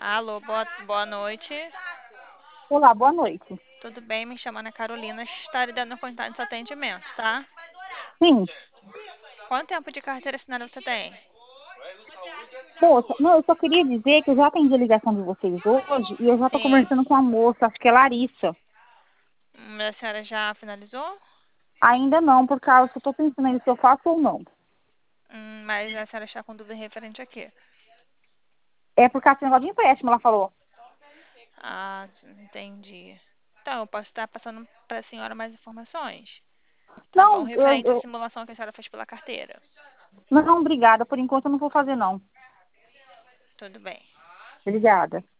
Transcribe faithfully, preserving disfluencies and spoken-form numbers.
Alô, boa, boa noite. Olá, boa noite. Tudo bem? Me chamando é Carolina. Estarei dando contato de atendimento, tá? Sim, Quanto tempo de carteira assinada você tem? moça, não, eu só queria dizer que eu já atendi a ligação de vocês hoje e eu já estou Sim. conversando com a moça, acho que é Larissa. Hum, A senhora já finalizou? Ainda não, por causa que eu estou pensando aí se eu faço ou não. Hum, mas a senhora está com dúvida referente a quê? É por causa do negócio de empréstimo, ela falou. Ah, entendi. Então, eu posso estar passando para a senhora mais informações, tá bom? Não, eu, Referente à eu- simulação que a senhora fez pela carteira. não, obrigada, por enquanto eu não vou fazer não. Tudo bem. Obrigada.